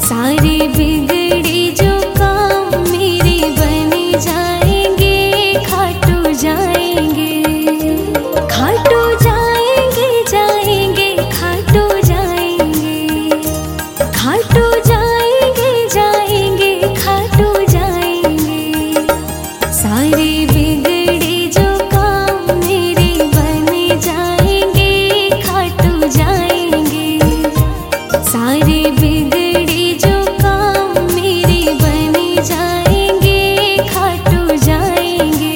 सारे बिगड़े जो काम मेरे बन जाएंगे, खाटू जाएंगे, खाटू जाएंगे, जाएंगे खाटू जाएंगे, खाटू जाएंगे, जाएंगे खाटू जाएंगे। सारे बिगड़े जो काम मेरे बन जाएंगे, खाटू जाएंगे, सारे बिगड़े जो काम मेरे बन जाएंगे, खाटू जाएंगे।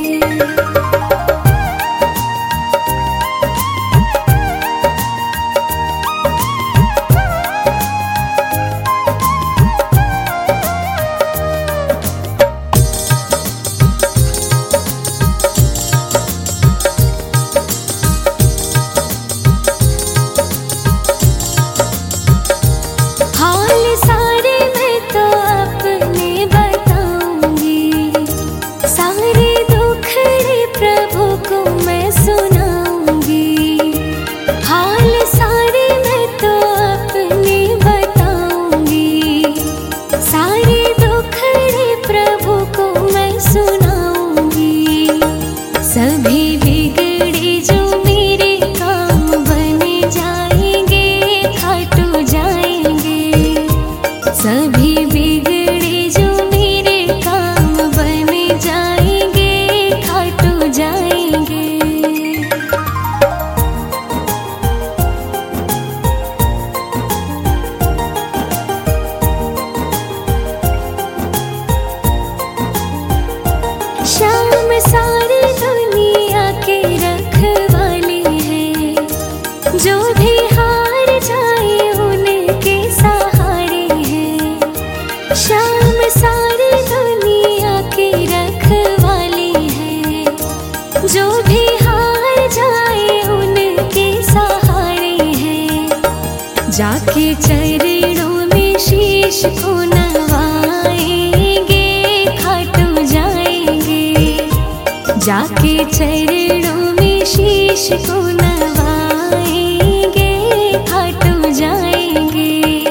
हाल सारे मैं तो अपने बताऊंगी, सारे दुखड़े प्रभु को मैं सुनाऊंगी। हाल सारे मैं तो अपने बताऊंगी, सारे दुखड़े प्रभु को मैं सुनाऊंगी। सभी बिगड़े जो मेरे काम बन जाएंगे, खाटू जाएंगे, सभी बिगड़े जो मेरे काम बन जाएंगे, खाटू जाएंगे। शाम सारी दुनिया के रखवाले हैं, जो भी हार जाए उनके सहारे हैं। शाम सारी दुनिया के रखवाले हैं, जो भी हार जाए उनके सहारे हैं। जाके चरणों में शीश को नवाएंगे, खाटू जाएंगे, जाके चरणों में शीश को नवाएंगे, खाटू जाएंगे।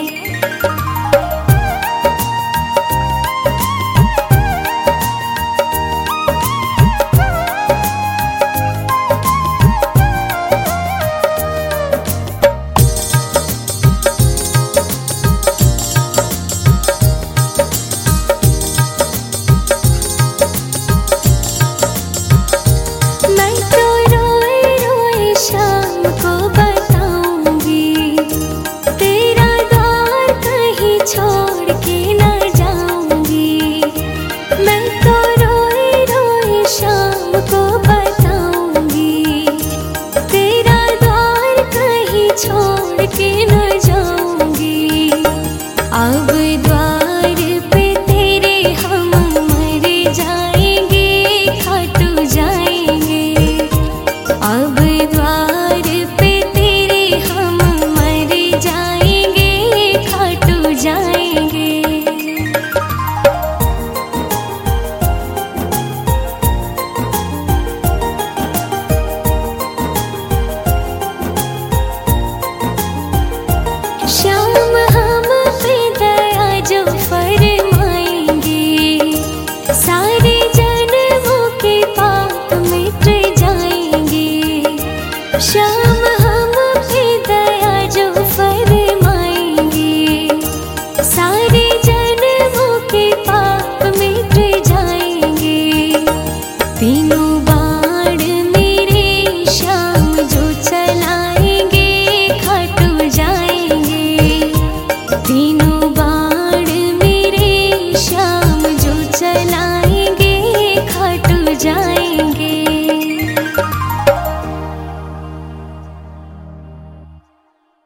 मैं तो रोए रोए शाम को बताऊंगी, तेरा द्वार कहीं छोड़ के न जाऊंगी। मैं तो रोए रोए शाम को बताऊंगी, तेरा द्वार कहीं छोड़ के न जाऊंगी। अब